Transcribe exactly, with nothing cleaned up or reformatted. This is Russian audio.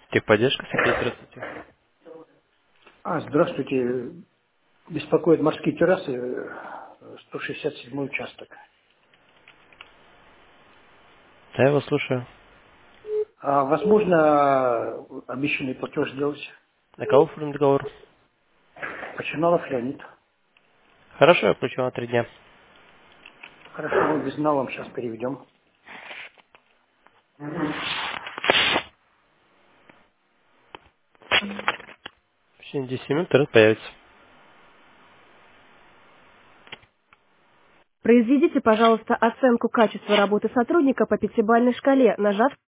Техподдержка, Сергей, здравствуйте. А, здравствуйте. Беспокоит морские террасы, э, сто шестьдесят седьмой участок. Да, я вас слушаю. А возможно обещанный платеж сделать? На кого оформлен договор? Починалов Леонид. Хорошо, я включу на три дня. Хорошо, мы безналом сейчас переведем. В течение десяти минут интернет появится. Произведите, пожалуйста, оценку качества работы сотрудника по пятибалльной шкале, нажав